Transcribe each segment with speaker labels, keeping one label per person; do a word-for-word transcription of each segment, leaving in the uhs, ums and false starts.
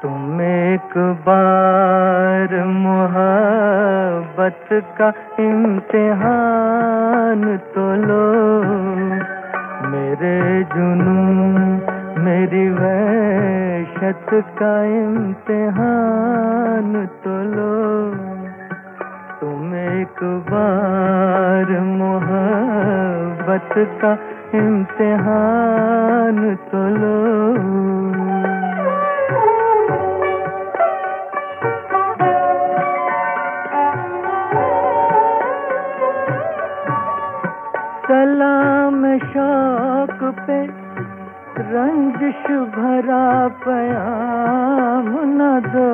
Speaker 1: तुम एक बार मोहब्बत का इम्तिहान तो लो, मेरे जुनून मेरी वहशत का इम्तिहान तो लो। तुम एक बार मोहब्बत का इम्तिहान तो लो। सलाम शौक पे रंजिश भरा प्याम न दो,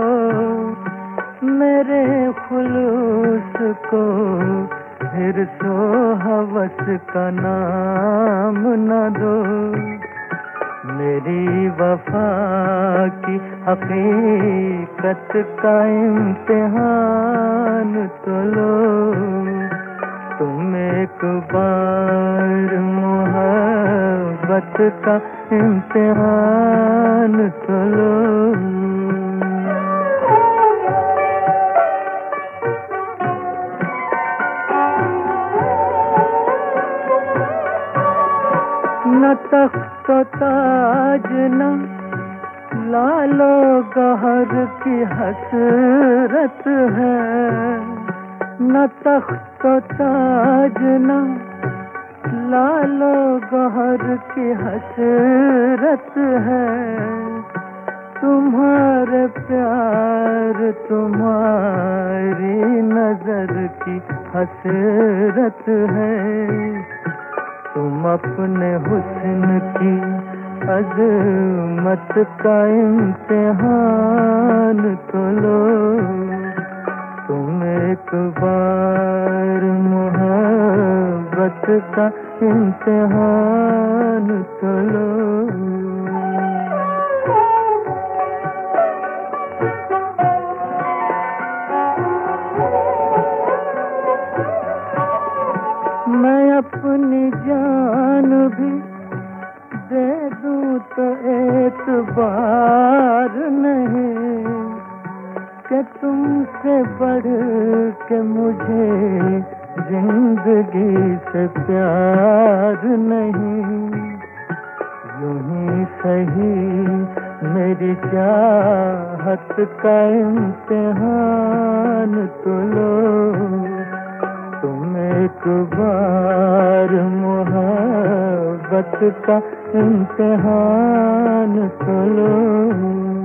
Speaker 1: मेरे खुलूस को हिर्सो हवस का नाम न दो। मेरी वफा की हकीकत का इम्तिहान तो लो। तुम एक बार मोहब्बत का इम्तिहान तो लो। न तख्त ताज न लालो गहर की हसरत है, न तख्त ताज न लालो गहर की हसरत है। तुम्हारे प्यार तुम्हारी नजर की हसरत है। तुम अपने हुस्न की अज़मत का इम्तिहान तो लो। तुम एक बार मोहब्बत का इम्तिहान तो लो। मैं अपनी जान भी दे दूं तो एक बार नहीं, कि तुमसे बढ़ के मुझे जिंदगी से प्यार नहीं। यूं ही सही मेरी चाहत का इम्तिहान तो लो। तुम एक बार मोहब्बत का इम्तिहान तो लो।